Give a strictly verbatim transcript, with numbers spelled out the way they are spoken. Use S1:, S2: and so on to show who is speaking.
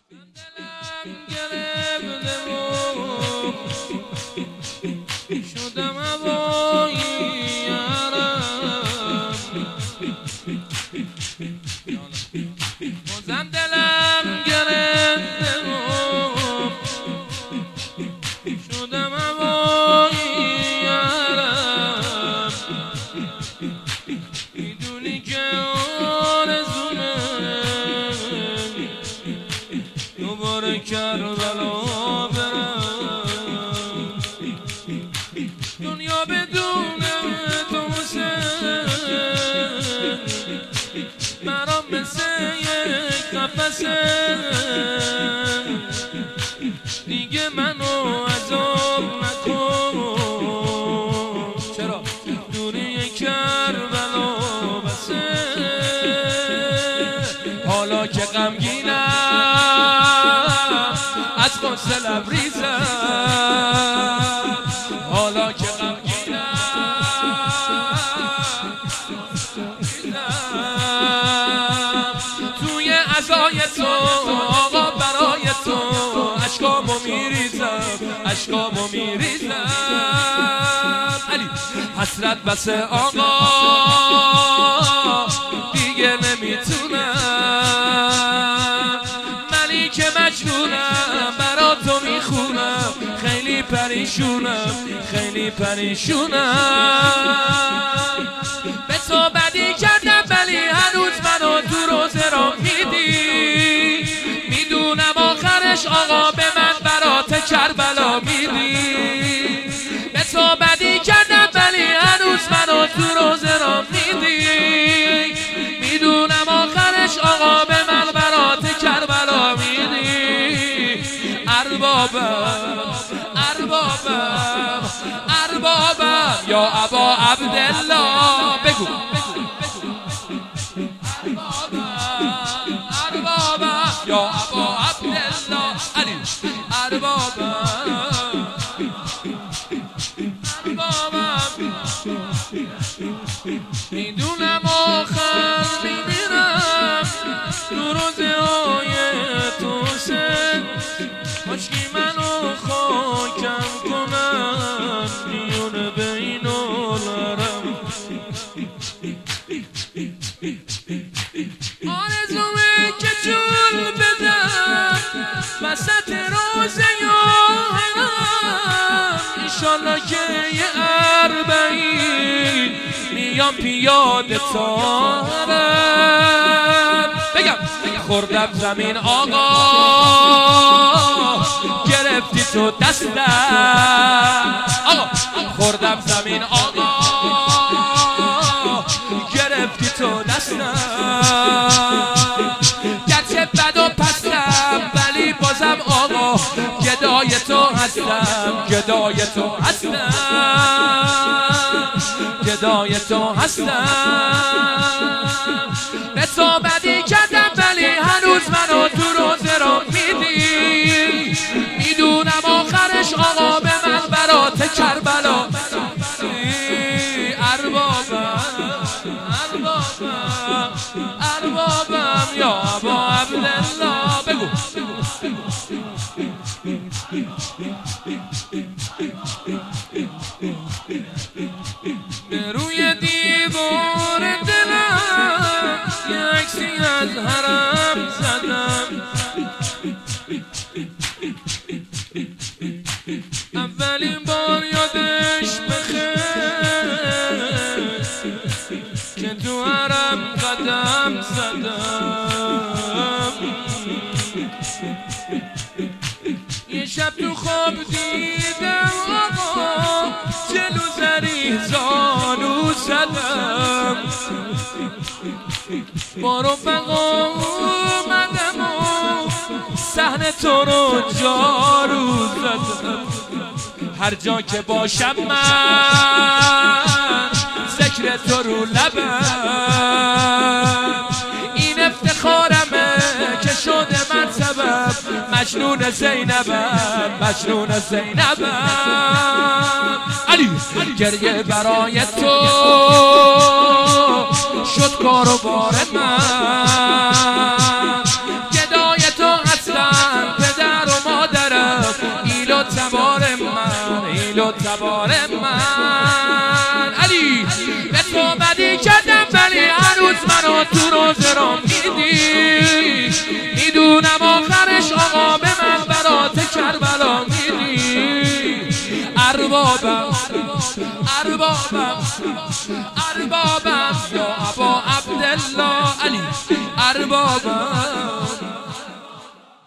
S1: دلم گرفته و شدم هوایی یارم بازم دلم گرفته و شدم هوایی یارم میدونی که آرزومه دوباره کربلا برم دنیا بدون تو حسین برام مثل یک قفسه دیگه منو عذاب نکن چرا دوری کربلا بسه حالا که غمگینم از غصه لبریزم حالا که غمگینم توی عزای تو آقا برای تو اشکامو میریزم اشکامو میریزم علی حسرت بس آقا دیگه نمیتونم منی که مجنونم برا تو میخونم خیلی پریشونم خیلی پریشونم به تو بدی کردم ولی هنوز منو تو روزه را میدی میدونم آخرش آقا به من برات کربلا میدی به تو بدی کردم ولی هنوز منو تو روزه را میدی میدونم آخرش آقا به من برات کربلا میدی اربابم اربابم اربابم یا ابا عبدالله بگو اربابم یا ابا عبدالله علی اربابم اربابم میدونم آخر میمیرم تو روزه های تو سن مشکی منو خاکم کنن میونه بین الارم آرزومه که جون بدم وسط روزه یا حرم ایشالله که یه اربعین میام پیاده تارم بگم خوردم زمین آقا گرفتی تو دستم آقا خوردم زمین آقا گرفتی تو دستم گرچه بد و پستم ولی بازم آقا گدای تو هستم گدای تو هستم گدای تو هستم به تو بدی کردم ولی هنوز منو تو روزه را میدی میدونم آخرش آقا به من برات کربلا اربابم اربابم اربابم یا ابا عبدالله بگو به روی دیوار دلم یه عکسی از حرم زدم اولین بار یادش بخیر که تو حرم قدم زدم یه شب تو خواب دیدم آقا جلو زری زانو زدم با رفقا اومدم و صحن تو رو جارو زدم هر جا که باشم من ذکر تو رو لبم این افتخارمه که شده من سبب مجنون زینبم مجنون زینبم علی گریه برای تو شد کار و بار من گدای تو هستم سوار من علی به تو بدی کردم ولی هنوز منو تو روزه را میدی میدونم آخرش آقا به من برات کربلا میدی اربابم اربابم اربابم